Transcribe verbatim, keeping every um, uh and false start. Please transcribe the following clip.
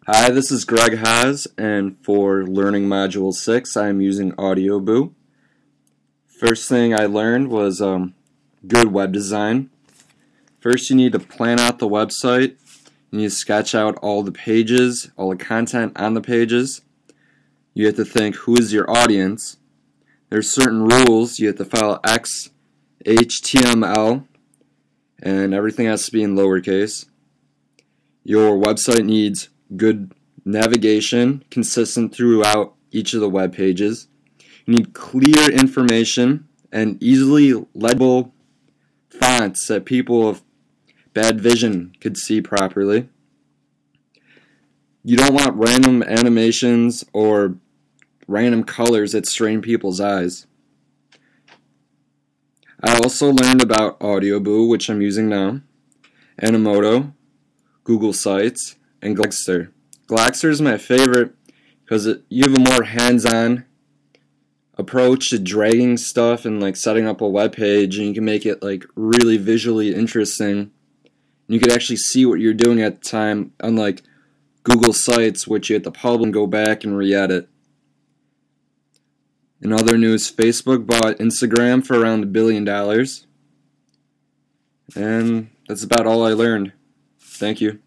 Hi, this is Greg Haas, and for Learning Module six, I am using AudioBoo. First thing I learned was um, good web design. First, you need to plan out the website. You need to sketch out all the pages, all the content on the pages. You have to think, who is your audience? There's certain rules. You have to follow X, H T M L, and everything has to be in lowercase. Your website needs good navigation, consistent throughout each of the web pages. You need clear information and easily legible fonts that people of bad vision could see properly. You don't want random animations or random colors that strain people's eyes. I also learned about AudioBoo, which I'm using now, Animoto, Google Sites, and Glagster. Glagster is my favorite because it, you have a more hands-on approach to dragging stuff and like setting up a web page, and you can make it like really visually interesting. You can actually see what you're doing at the time, unlike Google Sites, which you have to publish and go back and re-edit. In other news, Facebook bought Instagram for around a billion dollars. And that's about all I learned. Thank you.